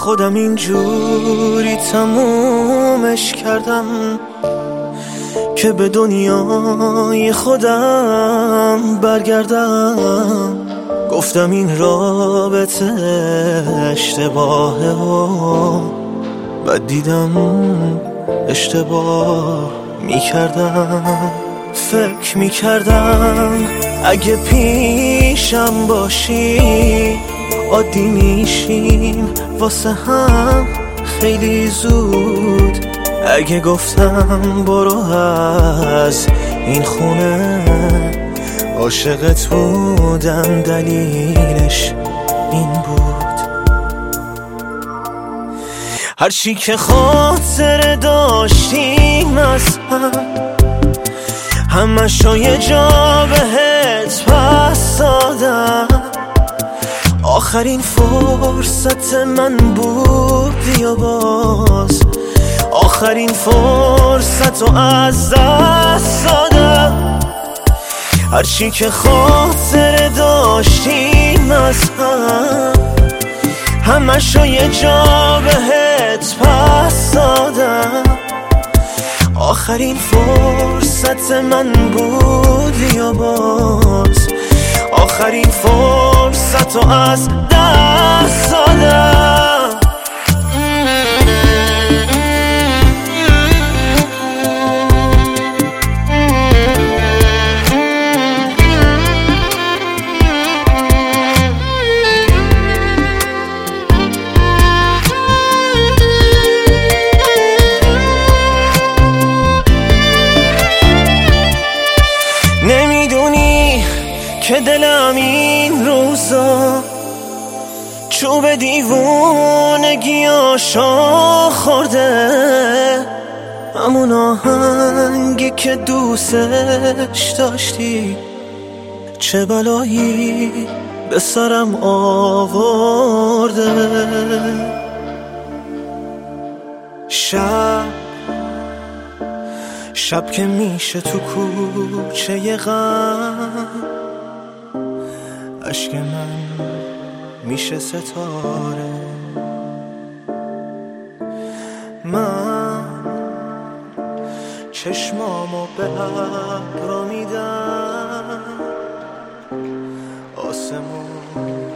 خودم اینجوری تمومش کردم که به دنیای خودم برگردم. گفتم این رابطه اشتباهه و بعد دیدم اشتباه میکردم. فکر میکردم اگه پیشم باشی عادی میشیم واسه هم خیلی زود. اگه گفتم برو از این خونه عاشقت بودم دلیلش این بود. هرچی که خاطر داشتیم از همشو یه جا بهت پس دادم. آخرین فرصت من بودی و باز آخرین فرصت رو از دست دادم. هرچی که خاطر داشتیم از همشو یه جا بهت پس دادم. آخرین فرصت من بودی و باز آخرین فرصت رو از دست دادم. نمیدونی که دلم این روزا چوب دیوونگیاشو خورده. همون آهنگی که دوستش داشتی چه بلایی به سرم آورده. شب که میشه تو کوچه غم عشق من میشه ستاره. من چشمامو به ابرا میدم آسمون